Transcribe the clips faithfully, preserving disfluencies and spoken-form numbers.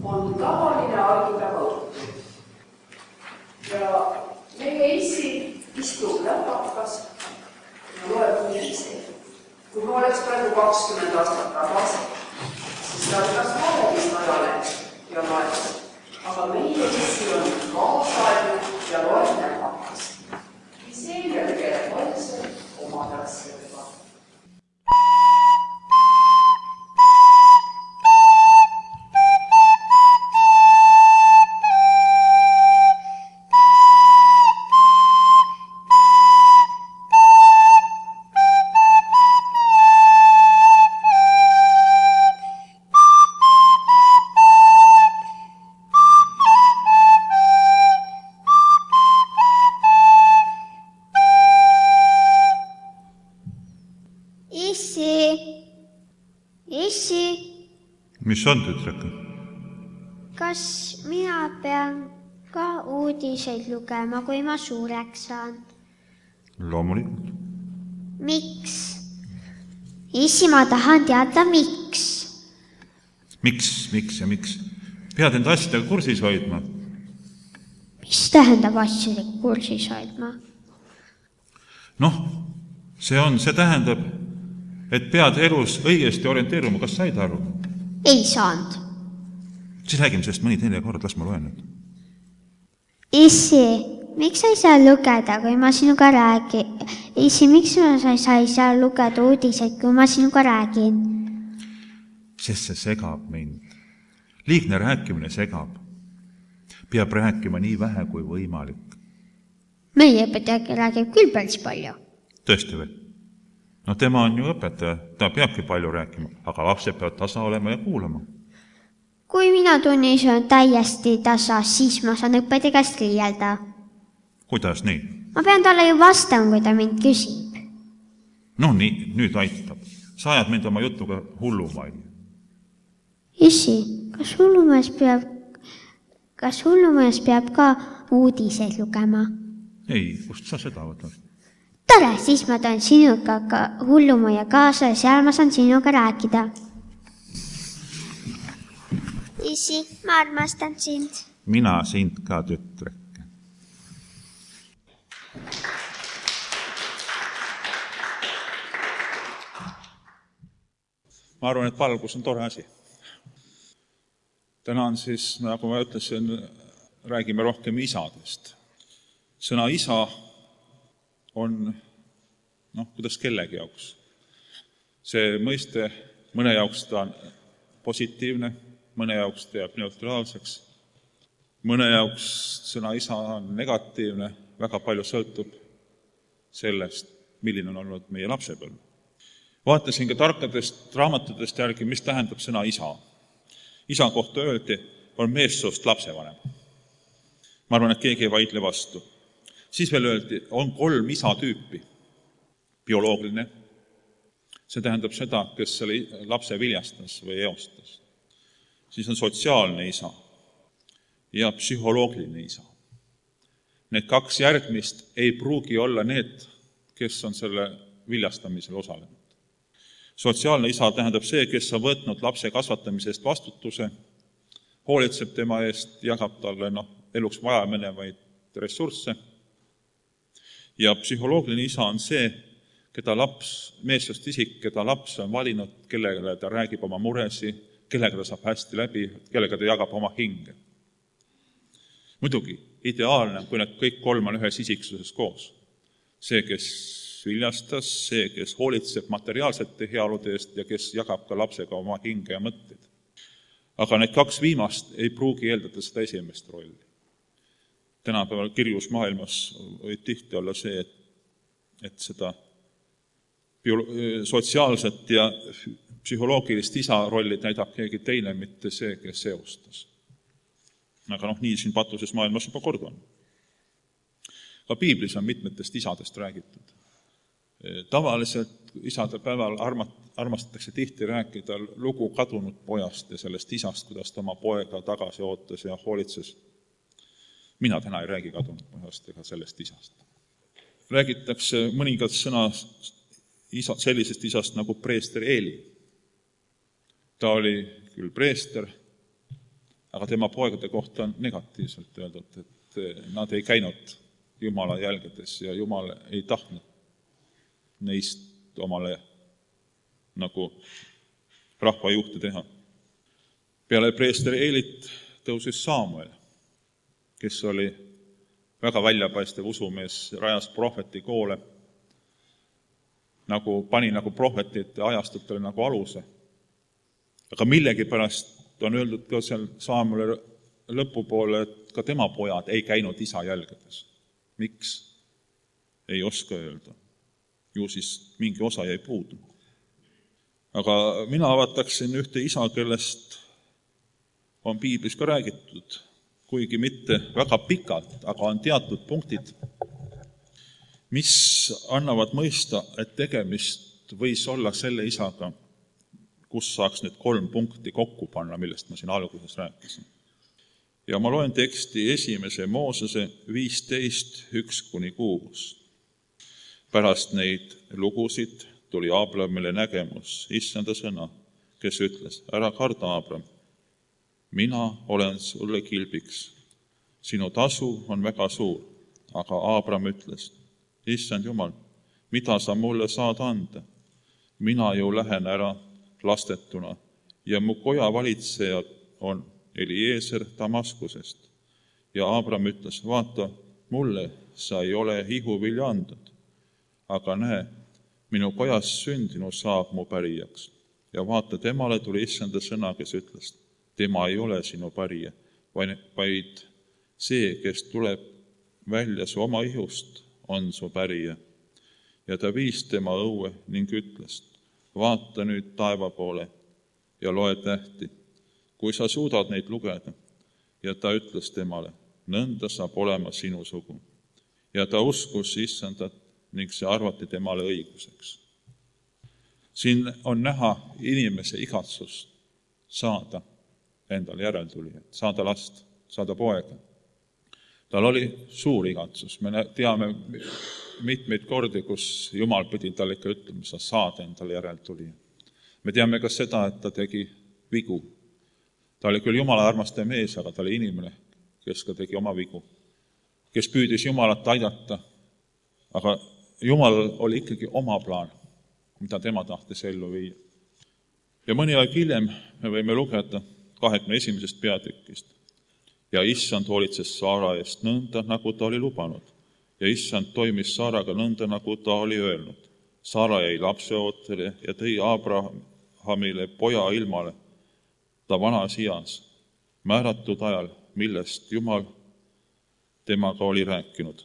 on tavaline algipäeva õhtu. Ja meie isi istub läpakas ja loeb uudiseid. Kui ma oleks praegu kakskümmend aastat tagasi, siis ta oleks vahelist ajaleht ja loeks. Aga meie isi on kaasaegne ja loeb läpakas. Ja selge tegeleb vaidselt omade asjadega. Mis on, tütreke? Kas mina pean ka uudiseid lugema, kui ma suureks saan? Loomulikult. Miks? Issi, ma tahan teada, miks. Miks, miks ja miks? Pead enda asjadega kursis hoidma. Mis tähendab asjadega kursis hoidma? Noh, see on, see tähendab, et pead elus õigesti orienteeruma. Kas said aru? Ei saanud. Siis räägime sellest mõni teine kord, las ma loen nüüd. Issi, miks sa ei saa lugeda, kui ma sinuga räägin? Issi, miks sa ei saa lugeda uudiseid, kui ma sinuga räägin? Sest see segab mind. Liigne rääkimine segab. Peab rääkima nii vähe kui võimalik. Meie õpetaja räägib küll päris palju. Tõesti või? No tema on ju õpetaja, ta peabki palju rääkima, aga lapsed peavad tasa olema ja kuulama. Kui mina tunnis on täiesti tasa, siis ma saan õpetaja käest riielda. Kuidas nii? Ma pean talle ju vastama, kui ta mind küsib. No nii, nüüd aitab. Sa ajad mind oma jutuga hullumail. Issi, kas hullumees peab, kas hullumees peab ka uudiseid lugema? Ei, kust sa seda võtad? Tore, siis ma toon sinuga ka hullumaja kaasa ja seal ma saan sinuga rääkida. Issi, ma armastan sind. Mina sind ka, tütreke. Ma arvan, et valgus on tore asi. Täna on siis, nagu ma ütlesin, räägime rohkem isadest. Sõna isa on, noh, kuidas kellegi jaoks. See mõiste mõne jaoks ta on positiivne, mõne jaoks ta jääb neutraalseks, mõne jaoks sõna isa on negatiivne, väga palju sõltub sellest, milline on olnud meie lapsepõlv. Vaatasin ka tarkadest raamatutest järgi, mis tähendab sõna isa. Isa kohta öeldi, on meessoost lapsevanem. Ma arvan, et keegi ei vaidle vastu. Siis veel öeldi, on kolm isa tüüpi. Bioloogiline, see tähendab seda, kes selle lapse viljastas või eostas. Siis on sotsiaalne isa ja psühholoogiline isa. Need kaks järgmist ei pruugi olla need, kes on selle viljastamisel osalenud. Sotsiaalne isa tähendab see, kes on võtnud lapse kasvatamisest vastutuse, hoolitseb tema eest, jagab talle no, eluks vaja menevaid ressursse. Ja psühholoogiline isa on see, keda laps, meessoost isik, keda laps on valinud, kellega ta räägib oma muresi, kellega ta saab hästi läbi, kellega ta jagab oma hinge. Muidugi, ideaalne, kui need kõik kolm on ühes isiksuses koos. See, kes viljastas, see, kes hoolitseb materiaalsete heaolude eest ja kes jagab ka lapsega oma hinge ja mõtteid. Aga need kaks viimast ei pruugi eeldada seda esimest rolli. Tänapäeval kirjus maailmas võib tihti olla see, et, et seda biolo- sotsiaalset ja psühholoogilist isa rolli täidab keegi teine, mitte see, kes seostas. Aga noh, nii siin patuses maailmas juba kord on. Ka piiblis on mitmetest isadest räägitud. Tavaliselt isade päeval armastatakse tihti rääkida lugu kadunud pojast ja sellest isast, kuidas ta oma poega tagasi ootas ja hoolitses. Mina täna ei räägi kadunud pojast ega sellest isast. Räägitakse mõningad sõna isa, sellisest isast nagu preester Eeli. Ta oli küll preester, aga tema poegade kohta on negatiivselt öeldud, et nad ei käinud Jumala jälgedes ja Jumal ei tahtnud neist omale nagu rahvajuhte teha. Peale preester Eelit tõusis Saamuel, kes oli väga väljapaistev usumees, rajas prohvetikoole, nagu pani nagu prohvetite ajastutele nagu aluse. Aga millegipärast on öeldud ka seal Saamueli lõpupoole, et ka tema pojad ei käinud isa jälgedes. Miks? Ei oska öelda. Ju siis mingi osa jäi puudu. Aga mina avataksin ühte isa, kellest on piiblis ka räägitud, kuigi mitte väga pikalt, aga on teatud punktid, mis annavad mõista, et tegemist võis olla selle isaga, kus saaks need kolm punkti kokku panna, millest ma siin alguses rääkisin. Ja ma loen teksti esimese Moosese viisteist, üks kuni kuus. Pärast neid lugusid tuli Aabramile nägemus, issanda sõna, kes ütles, ära karda, Aabram, mina olen sulle kilbiks, sinu tasu on väga suur. Aga Aabram ütles, issand Jumal, mida sa mulle saad anda? Mina ju lähen ära lastetuna ja mu koja valitseja on Eliezer Damaskusest. Ja Aabram ütles, vaata, mulle sa ei ole ihuvilja andnud, aga näe, minu kojas sündinu saab mu pärijaks. Ja vaata, temale tuli issanda sõna, kes ütles, tema ei ole sinu pärija, vaid see, kes tuleb välja su oma ihust, on su pärija. Ja ta viis tema õue ning ütles, vaata nüüd taeva poole ja loe tähti, kui sa suudad neid lugeda. Ja ta ütles temale, nõnda saab olema sinu sugu. Ja ta uskus issandat ning see arvati temale õiguseks. Siin on näha inimese igatsus saada endale järeltulijat, saada last, saada poega. Tal oli suur igatsus. Me teame mitmeid kordi, kus Jumal pidi talle ikka ütlema, sa saad endale järeltulija. Me teame ka seda, et ta tegi vigu. Ta oli küll Jumala armastaja mees, aga ta oli inimene, kes ka tegi oma vigu, kes püüdis Jumalat aidata, aga Jumal oli ikkagi oma plaan, mida tema tahtis ellu viia. Ja mõni aeg hiljem me võime lugeda kahekümne esimesest peatükist. Ja issand hoolitses Saara eest nõnda, nagu ta oli lubanud. Ja issand toimis Saaraga nõnda, nagu ta oli öelnud. Saara jäi lapseootele ja tõi Abrahamile poja ilmale, ta vanas ias, määratud ajal, millest Jumal temaga oli rääkinud.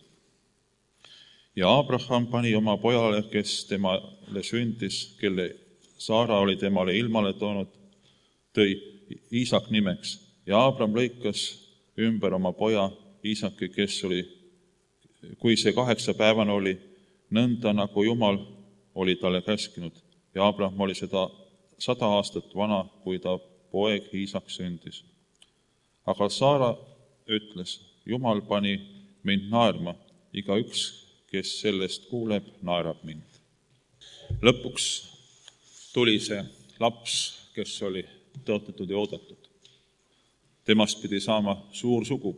Ja Abraham pani oma pojale, kes temale sündis, kelle Saara oli temale ilmale toonud, tõi Iisak nimeks. Ja Abram lõikas ümber oma poja Iisaki, kes oli, kui see kaheksa päevane oli, nõnda nagu Jumal oli talle käskinud. Ja Abram oli seda sada aastat vana, kui ta poeg Iisak sündis. Aga Saara ütles, Jumal pani mind naerma, igaüks, kes sellest kuuleb, naerab mind. Lõpuks tuli see laps, kes oli tõotatud ja oodatud. Temast pidi saama suur sugu.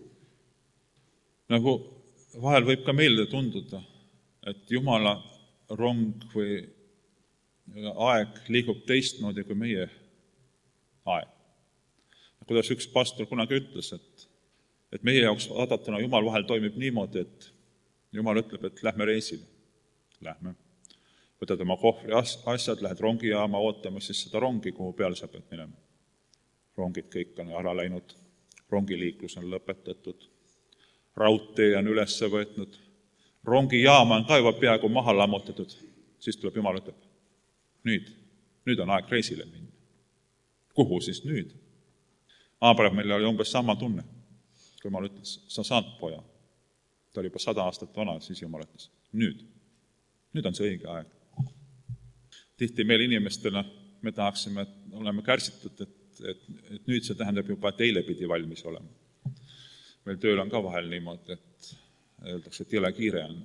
Nagu vahel võib ka meelde tunduda, et Jumala rong või aeg liigub teistmoodi kui meie aeg. Kuidas üks pastor kunagi ütles, et, et meie jaoks vaadatuna Jumal vahel toimib niimoodi, et Jumal ütleb, et lähme reisile. Lähme. Võtad oma kohvri asjad, lähed rongijaama ootama siis seda rongi, kuhu peale sa pead minema. Rongid kõik on ära läinud, rongiliiklus on lõpetatud, raudtee on üles võetnud, rongijaama on ka juba peaaegu maha lammutatud, siis tuleb Jumal ütleb, nüüd, nüüd on aeg reisile minna. Kuhu siis nüüd? Abrahamil oli umbes sama tunne, kui Jumal ütles, sa saad poja. Ta oli juba sada aastat vana, siis Jumal ütles, nüüd, nüüd on see õige aeg. Tihti meil inimestena me tahaksime, et oleme kärsitud, et Et, et nüüd see tähendab juba, et eile pidi valmis olema. Meil tööl on ka vahel niimoodi, et öeldakse, et jõle kiire on.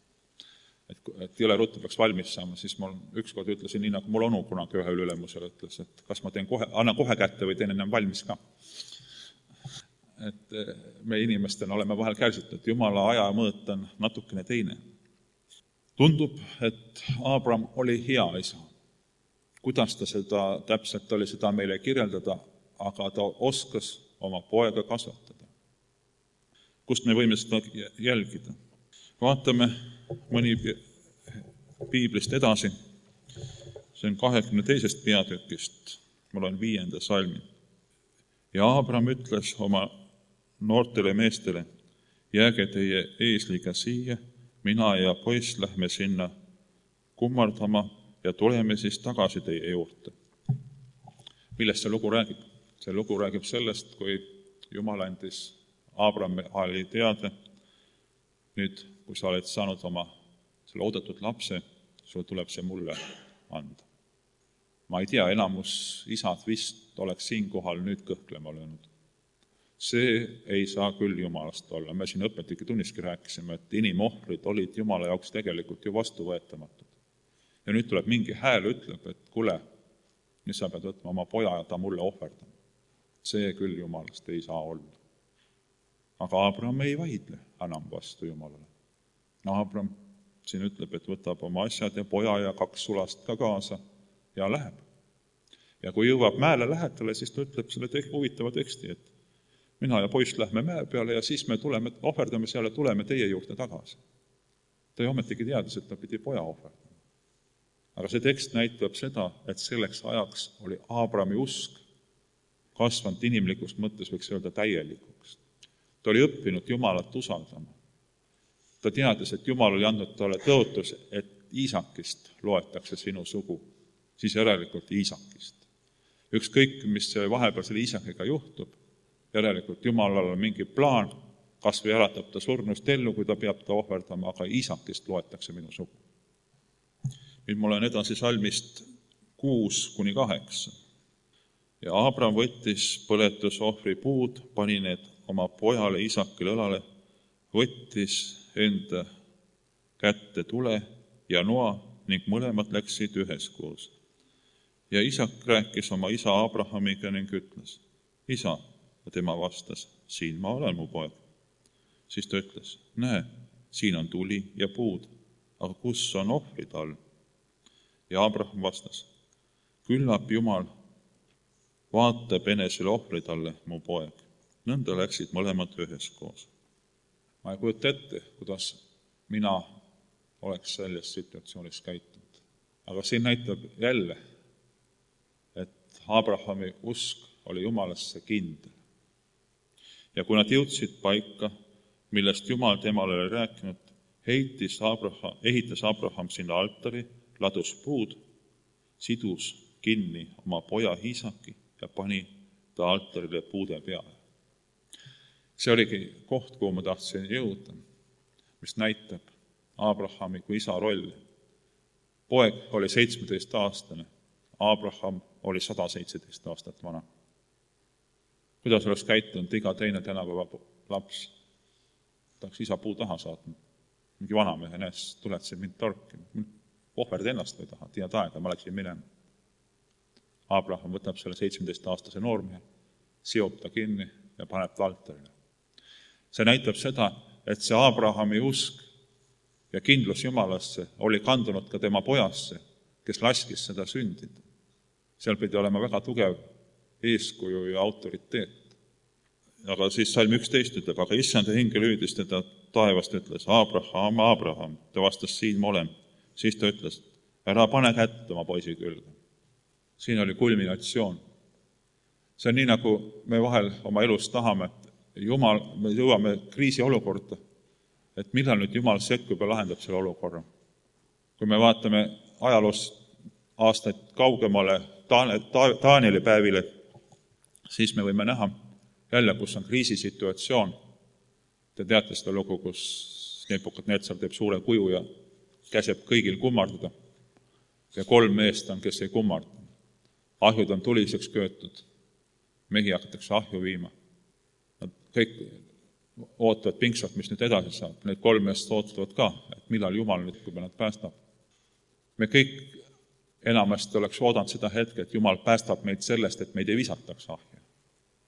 Et, et jõle ruttu peaks valmis saama, siis mul ükskord ütlesin nii, nagu mul onu kunagi ühel ülemusel ütles, et kas ma teen kohe, annan kohe kätte või teen ennem valmis ka. et me inimestena oleme vahel kärsitud, Jumala ajamõõt on natukene teine. Tundub, et Abraham oli hea isa. Kuidas ta seda täpselt oli, seda meile kirjeldada, aga ta oskas oma poega kasvatada. Kust me võime seda jälgida? Vaatame mõni piiblist edasi. See on kahekümne teisest peatükist, ma loen viienda salmi. Ja Abraham ütles oma noortele meestele, jääge teie eesliga siia, mina ja poiss lähme sinna kummardama ja tuleme siis tagasi teie juurde. Millest see lugu räägib? See lugu räägib sellest, kui Jumal andis Abrahamile teada, nüüd, kui sa oled saanud oma selle oodatud lapse, sul tuleb see mulle anda. Ma ei tea, enamus isad vist oleks siinkohal nüüd kõhklema löönud. See ei saa küll Jumalast olla. Me siin õpetliku tunniski rääkisime, et inimohvrid olid Jumala jaoks tegelikult ju vastuvõetamatud. Ja nüüd tuleb mingi hääl, ütleb, et kule, nüüd sa pead võtma oma poja ja ta mulle ohverdama. See küll Jumalast ei saa olla. Aga Abraham ei vaidle enam vastu Jumalale. Abraham siin ütleb, et võtab oma asjad ja poja ja kaks sulast ka kaasa ja läheb. Ja kui jõuab mäele lähedale, siis ta ütleb selle tek- huvitava teksti, et mina ja poiss lähme mäe peale ja siis me tuleme, ohverdame seal ja tuleme teie juurde tagasi. Ta ei ometigi teadis, et ta pidi poja ohverdama. Aga see tekst näitab seda, et selleks ajaks oli Abrahami usk kasvanud inimlikust mõttes, võiks öelda täielikuks. Ta oli õppinud Jumalat usaldama. Ta teadis, et Jumal oli andnud talle tõotus, et Iisakist loetakse sinu sugu, siis järelikult Iisakist. Ükskõik, mis vahepeal selle Iisakiga juhtub, järelikult Jumalal on mingi plaan, kas või äratab ta surnust ellu, kui ta peab ta ohverdama, aga Iisakist loetakse minu sugu. Nüüd ma olen edasi salmist kuus kuni kaheksa. Ja Abraham võttis põletusohvri puud, pani need oma pojale Iisakile õlale, võttis enda kätte tule ja noa ning mõlemad läksid üheskoos. Ja Iisak rääkis oma isa Abrahamiga ning ütles, isa, ja tema vastas, siin ma olen, mu poeg. Siis ta ütles, näe, siin on tuli ja puud, aga kus on ohvrid all? Ja Abraham vastas, küllap Jumal vaatab enesele ohvrid alle, mu poeg. Nõnda läksid mõlemad üheskoos. Ma ei kujuta ette, kuidas mina oleks selles situatsioonis käitunud. Aga siin näitab jälle, et Abrahami usk oli Jumalasse kindel. Ja kui nad jõudsid paika, millest Jumal temale oli rääkinud, heitis Abraham, ehitas Abraham sinna altari, ladus puud, sidus kinni oma poja Iisaki ja pani ta altarile puude peale. See oligi koht, kuhu ma tahtsin jõuda, mis näitab Abrahami kui isa roll. Poeg oli seitsmeteist aastane, Abraham oli sada seitseteist aastat vana. Kuidas oleks käitunud iga teine tänapäeva laps? Tahaks isa puu taha saatnud. Mingi vanamehe näes, tuled siin mind torkima. Ohverd ennast või taha, tiiad aega, ma läksin minema. Abraham võtab selle seitsmeteist aastase noormehe, seob ta kinni ja paneb ta altarile. See näitab seda, et see Abrahami usk ja kindlus Jumalasse oli kandunud ka tema pojasse, kes laskis seda sündida. Seal pidi olema väga tugev eeskuju ja autoriteet. Aga siis salm üksteist ütleb, aga issanda hingel hüüdis teda taevast, ütles, Abraham, Abraham, ta vastas, siin ma olen. Siis ta ütles, ära pane kätt oma poisi külge. Siin oli kulminatsioon. See on nii, nagu me vahel oma elus tahame, et Jumal, me jõuame kriisiolukorda, et millal nüüd Jumal sekkub ja lahendab selle olukorra. Kui me vaatame ajaloos aastaid kaugemale Taanieli päevile, siis me võime näha jälle, kus on kriisisituatsioon. Te teate seda lugu, kus Nebukadnetsar teeb suure kuju ja käseb kõigil kummardada. Ja kolm meest on, kes ei kummarda. Ahjud on tuliseks köötud. Mehi hakatakse ahju viima. Nad kõik ootavad pingsalt, mis nüüd edasi saab. Need kolm meest ootavad ka, et millal Jumal nüüd, kui nad päästab. Me kõik enamasti oleks oodanud seda hetke, et Jumal päästab meid sellest, et meid ei visataks ahja.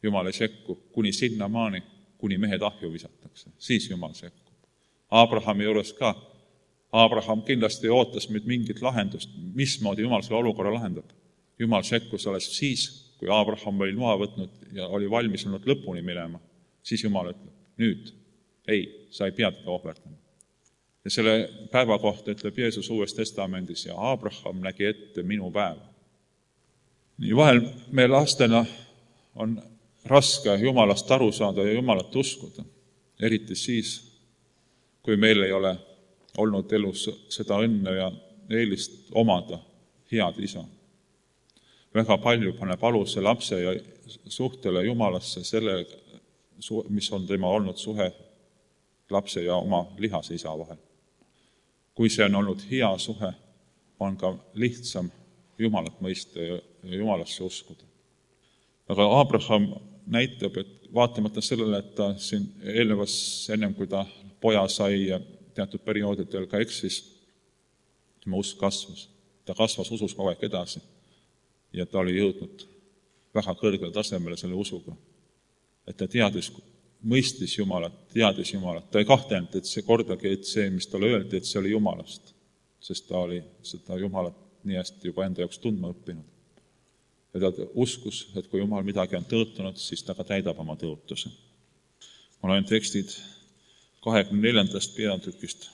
Jumal ei sekku kuni sinna maani, kuni mehed ahju visatakse. Siis Jumal sekkub. Abrahami juures ka. Abraham kindlasti ootas nüüd mingit lahendust, mismoodi Jumal selle olukorra lahendab. Jumal sekkus alles siis, kui Abraham oli loa võtnud ja oli valmis olnud lõpuni minema. Siis Jumal ütleb, nüüd, ei, sa ei pea teda ohverdama. Ja selle päeva kohta ütleb Jeesus Uues Testamendis ja Abraham nägi ette minu päeva. Nii vahel me lastena on raske Jumalast aru saada ja Jumalat uskuda, eriti siis, kui meil ei ole olnud elus seda õnne ja eelist omada head isa. Väga palju paneb aluse lapse ja suhtele Jumalasse selle, mis on tema olnud suhe lapse ja oma lihase isa vahel. Kui see on olnud hea suhe, on ka lihtsam Jumalat mõista ja Jumalasse uskuda. Aga Abraham näitab, et vaatamata sellele, et ta siin eelnevas, ennem kui ta poja sai ja teatud perioodidel ka eksis, tema usk kasvas. Ta kasvas usus kogu aeg edasi ja ta oli jõudnud väga kõrgele tasemele selle usuga. Et ta teadis, mõistis Jumalat, teadis Jumalat. Ta ei kahtlenud, et see kordagi, et see, mis talle öeldi, et see oli Jumalast, sest ta oli seda Jumalat nii hästi juba enda jaoks tundma õppinud. Ja ta uskus, et kui Jumal midagi on tõotunud, siis ta ka täidab oma tõotuse. Ma loen tekstid kahekümne neljandast peatükist,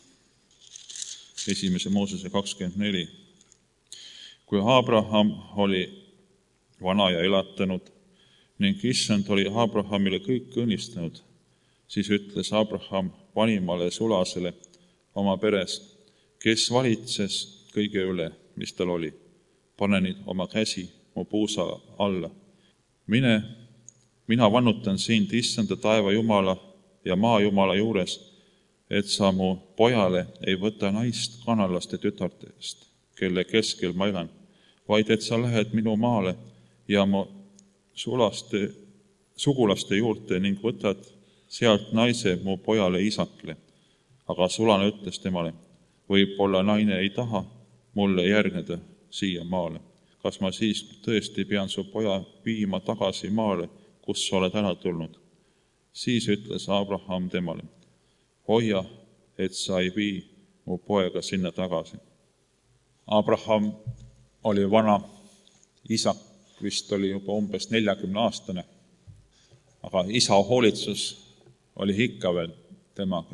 esimese Moosese kakskümmend neli. Kui Abraham oli vana ja elatanud ning issand oli Abrahamile kõik õnnistanud, siis ütles Abraham vanimale sulasele oma peres, kes valitses kõige üle, mis tal oli. Pane nüüd oma käsi mu puusa alla. Mine, mina vannutan sind issanda taeva Jumala ja maa Jumala juures, et sa mu pojale ei võta naist kanalaste tütartest, kelle keskel ma elan, vaid et sa lähed minu maale ja mu sulaste, sugulaste juurde ning võtad sealt naise mu pojale isakle. Aga sulane ütles temale, võib-olla naine ei taha mulle järgneda siia maale. Kas ma siis tõesti pean su poja viima tagasi maale, kus sa oled ära tulnud? Siis ütles Abraham temale, hoia, et sa ei vii mu poega sinna tagasi. Abraham oli vana, isak vist oli juba umbes neljakümne aastane, aga isa hoolitsus oli ikka veel temaga,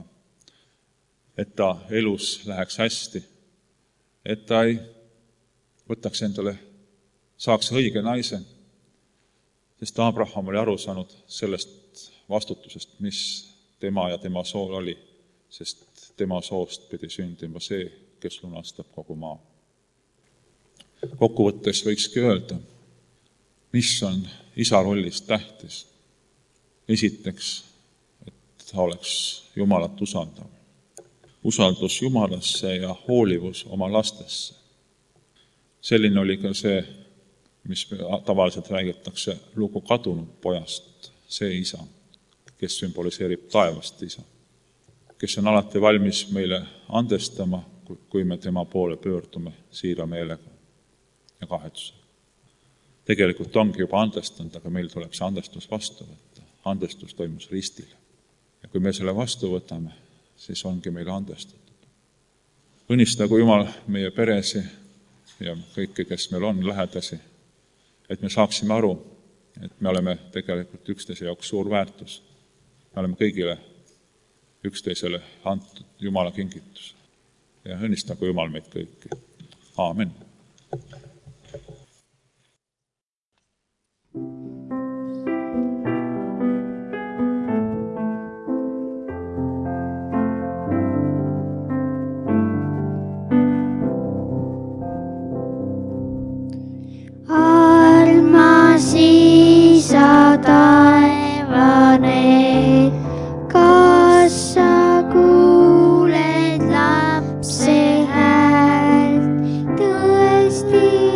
et ta elus läheks hästi, et ta ei võtaks endale, saaks õige naise, sest Abraham oli aru saanud sellest vastutusest, mis tema ja tema sool oli, sest tema soost pidi sündima see, kes lunastab kogu maa. Kokkuvõttes võikski öelda, mis on isa rollist tähtis. Esiteks, et ta oleks Jumalat usaldav. Usaldus Jumalasse ja hoolivus oma lastesse. Selline oli ka see, mis tavaliselt räägitakse lugu kadunud pojast, see isa, kes sümboliseerib taevast isa, kes on alati valmis meile andestama, kui me tema poole pöördume siira meelega ja kahetsusega. Tegelikult ongi juba andestanud, aga meil tuleb see andestus vastu võtta. Andestus toimus ristil. Ja kui me selle vastu võtame, siis ongi meile andestatud. Õnnistagu Jumal meie peresi ja kõiki, kes meil on lähedasi, et me saaksime aru, et me oleme tegelikult üksteise jaoks suur väärtus. Me oleme kõigile üksteisele antud Jumala kingitus. Ja õnnistagu Jumal meid kõiki. Aamen. Taevane, kas sa kuuled lapse häält, tõesti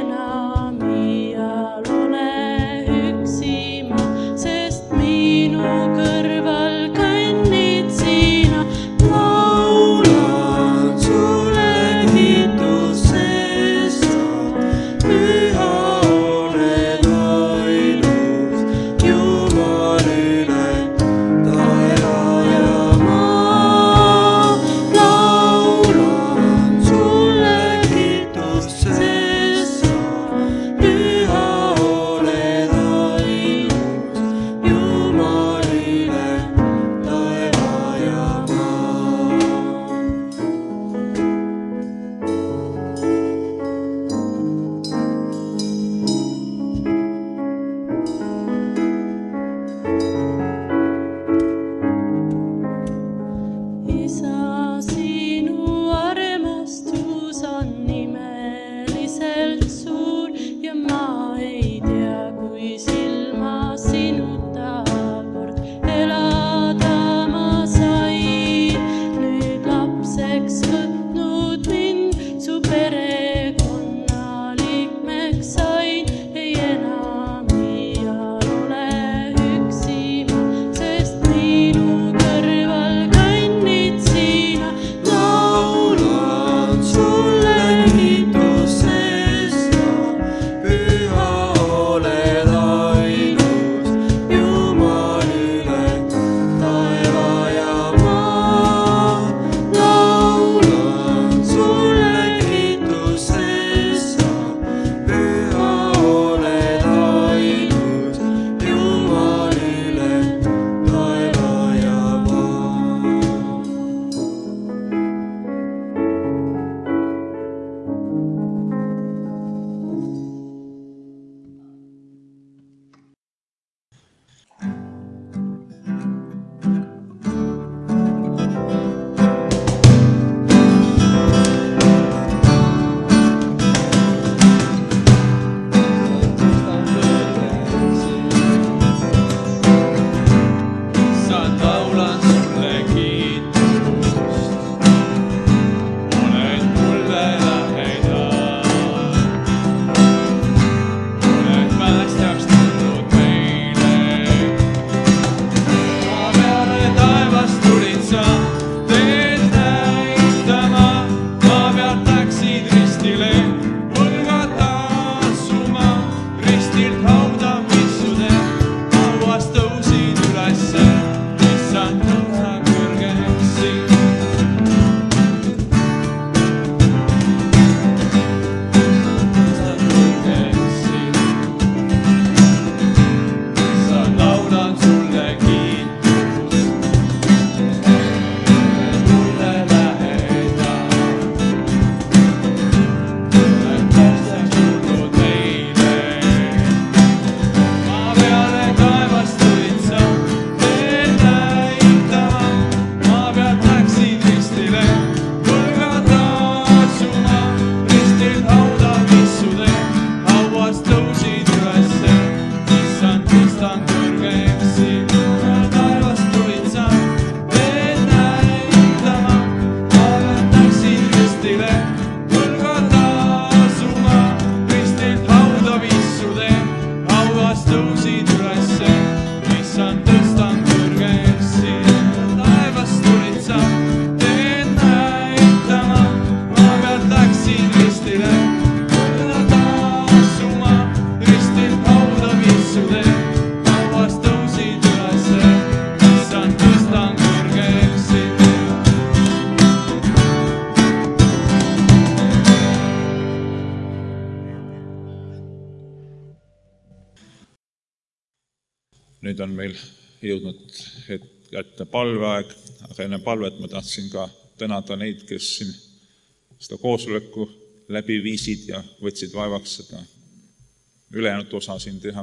nüüd on meil jõudnud kätte palveaeg, aga enne palvet ma tahtsin ka tänada neid, kes siin seda koosoleku läbi viisid ja võtsid vaevaks seda ülejäänud osa siin teha.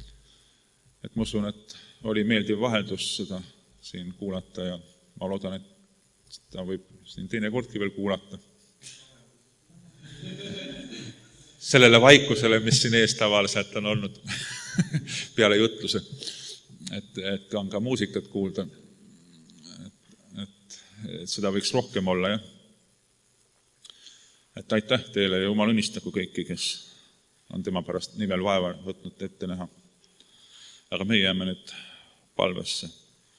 Et ma usun, et oli meeldiv vaheldus seda siin kuulata ja ma loodan, et seda võib siin teine kordki veel kuulata. Sellele vaikusele, mis siin ees tavaliselt on olnud peale jutluse, et, et on ka muusikat kuulda, et, et, et seda võiks rohkem olla. Ja? Et aitäh teile ja Jumal õnnistagu kõiki, kes on tema pärast nimel vaeva võtnud ette näha. Aga me jääme nüüd palvesse.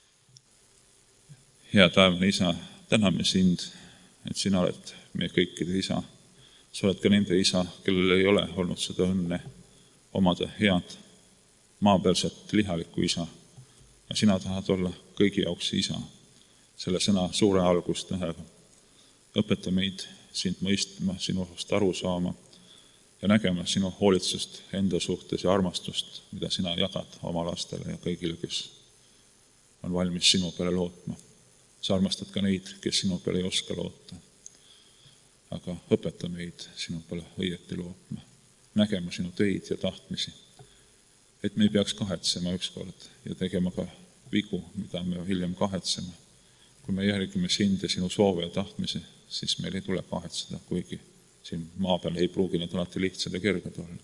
Hea taevane Isa, täname sind, et sina oled meie kõikide Isa. Sa oled ka nende Isa, kellel ei ole olnud seda õnne omada head maapealset lihalikku Isa. Ja sina tahad olla kõigi jaoks Isa, selle sõna suure algustähega. Õpeta meid sind mõistma, sinust aru saama ja nägema sinu hoolitsust enda suhtes ja armastust, mida sina jagad oma lastele ja kõigile, kes on valmis sinu peale lootma. Sa armastad ka neid, kes sinu peale ei oska loota. Aga õpeta meid sinu peale õieti lootma, nägema sinu töid ja tahtmisi, et me ei peaks kahetsema ükskord ja tegema ka vigu, mida me hiljem kahetseme. Kui me järgime sind ja sinu soove ja tahtmisi, siis meil ei tule kahetseda, kuigi siin maa peal ei pruugi need alati lihtsad ja kerged olla.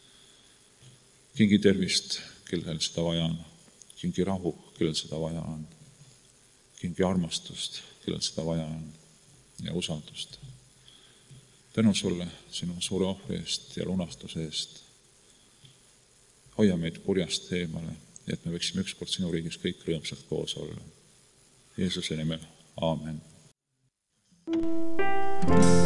Kingi tervist, kellel seda vaja on. Kingi rahu, kellel seda vaja on. Kingi armastust, kellel seda vaja on. Ja usaldust. Tänu sulle sinu suure ohvri eest ja lunastuse eest. Hoia meid kurjast eemale, et me võiksime ükskord sinu riigis kõik rõõmsalt koos olla. Jeesuse nimel. Aamen.